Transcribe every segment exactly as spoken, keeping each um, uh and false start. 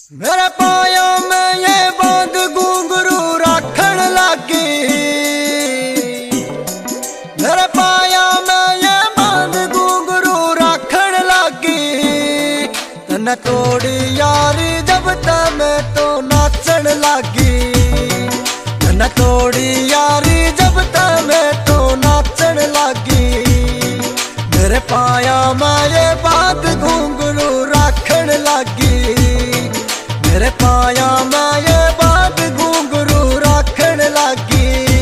मेरे पाया में ये बांध घुंघरू राखण लागी। मेरे पाया में ये बांध घुंघरू राखण लागी। तने तोड़ी यारी जब तमे तो नाचण लागी। तने तोड़ी यारी जब तमे तो नाचण लागी। मेरे पाया में ये बांध घुंघरू राखण लागी। मेरे पाया में ये बात घुंघरू राखण लागी।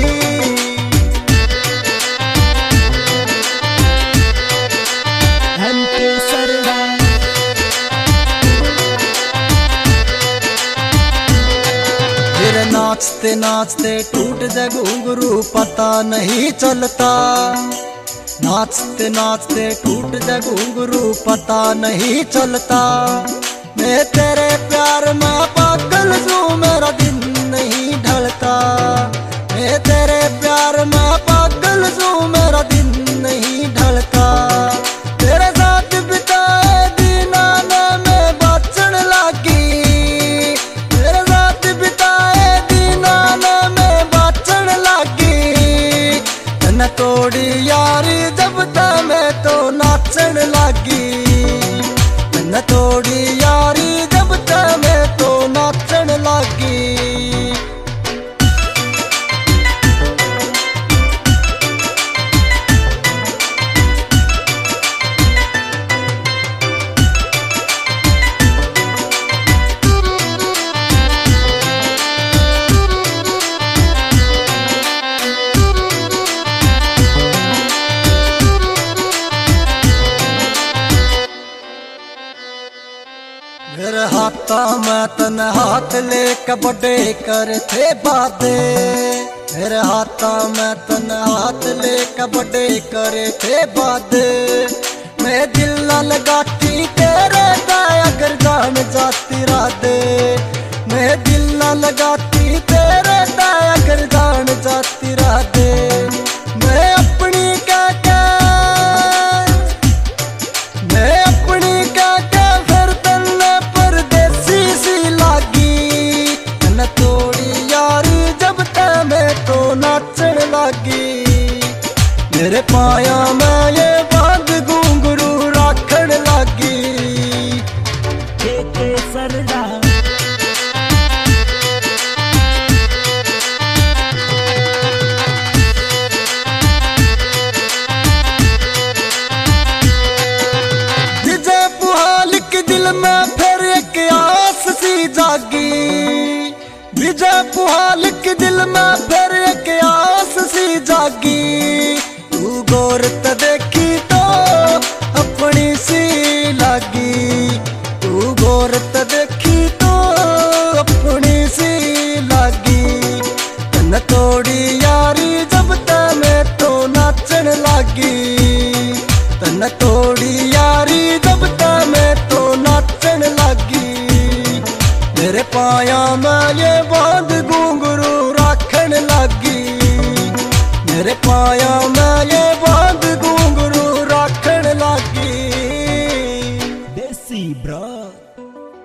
फिर नाचते नाचते टूट जाए घुंघरू पता नहीं चलता। नाचते नाचते टूट जाए घुंघरू पता नहीं चलता। मैं तेरे प्यार में पागल हूँ मेरा दिन नहीं ढलता। मैं तेरे प्यार में पागल हूँ मेरा दिन नहीं ढलता। तेरे साथ बिताए दिन आने में बाचण लागी। तेरे साथ बिताए दिन आने में बाचण लागी। तने तोड़ी यारी जब तमे तो नाचण लागी। तने तोड़ी यारी जब तमे तो नाचण लागी। मेरे हाथा में तन हाथ ले कबड्डे कर थे बादे। मेरे हाथा में तन हाथ ले कबड्डे करे थे बादे। मैं दिल न लगाती तेरे दाया कर जान जाती राधे। मैं दिल न लगाती तेरे दाया कर जान जाती राधे। मैं अपनी क्या क्या मैं अपनी क्या क्या फिर तन्ने परदेसी सी लागी। तने तोड़ी यारी जब तमे तो नाचण लागी। मेरे पाया में ये बांध घुंघरू राखण लागी। के के सरदा विजय पुहाल के दिल में फिर एक आस सी जागी। विजय पुहाल के दिल में फिर एक आस सी जागी। तू गौरत देखी तो अपनी सी लागी। तू गौरत देखी तो अपनी सी लागी। तने तोड़ी यारी जब तमे तो नाचण लागी। तने तोड़ी यारी जब तमे तो नाचण लागी। मेरे पाया में ये बांध घुंघरू राखण लागी। मेरे पाया में ये बांध